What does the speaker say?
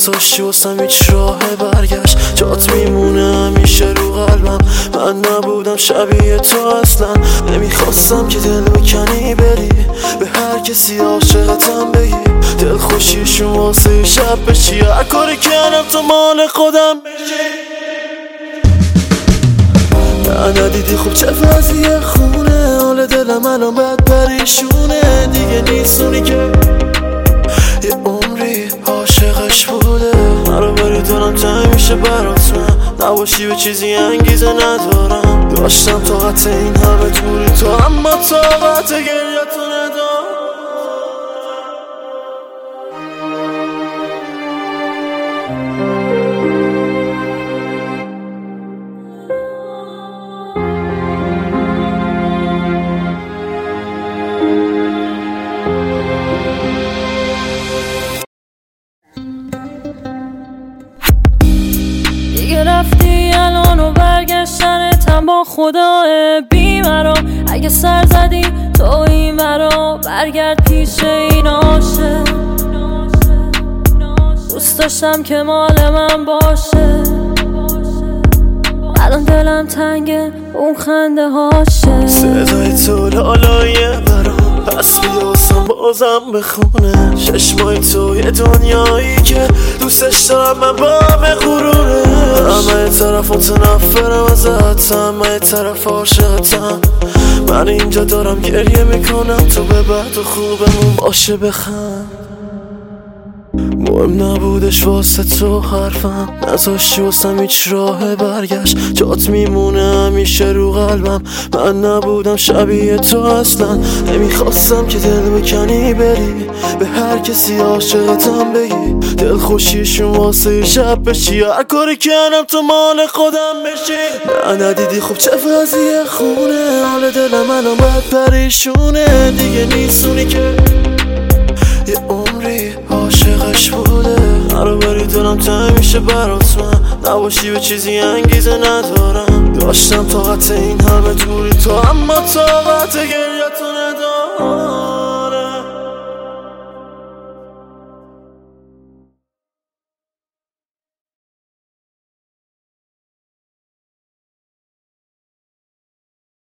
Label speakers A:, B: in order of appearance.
A: نذاشتی واسم هیچ راه برگشت. جات میمونه همیشه رو قلبم. من نبودم شبیه تو اصلا. نمیخواستم که دل بکنی بری به هر کسی عاشقتم بگی. دل خوشیشون واسه شب بشی. هر کاری کردم تو مال خودم بشی. نه ندیدی خوب چه وضعیه خونه. حال دلم الان بد پریشونه. دیگه نیستونی که یه عمری عاشقش بوده. مرا بری دارم تنگ میشه برات. من نباشی به چیزی انگیزه ندارم. داشتم طاقت این همه دوری تو، اما طاقت گریتو ندارم.
B: دیگه رفتی الان و برگشتنتم با خدا بی مرا. اگه سر زدی تو این ورا برگرد پیش این عاشق. دوست داشتم که مال من باشه. الان دلم تنگه اون خنده هاشه.
A: صدای تو لالاییه برام. پس بیاسم بازم بخونه. چشمای تو یه دنیایی که دوستش دارم من با همه غروره. همه طرف متنفرم ازت، همه طرف عاشقتم. من اینجا دارم گریه میکنم تو به بعد و خوبمون باشه بخند. مهم نبودش واسه تو حرفم. نذاشتی واسم هیچ راه برگشت. جات میمونه همیشه رو قلبم. من نبودم شبیه تو اصلا. نمیخواستم که دل بکنی بری به هر کسی عاشقتم بگی. دل خوشیشون واسه شب بشی. هر کاری کردم تو مال خودم بشی. نه ندیدی خوب چه وضعیه خونه. حال دلم الان بد پریشونه. دیگه نیستونی که یه عمری عاشقش بوده. مرا بری دلم تنگ میشه برات. من نباشی به چیزی انگیزه ندارم. داشتم طاقت این همه دوری تو، اما طاقت گریتو ندارم.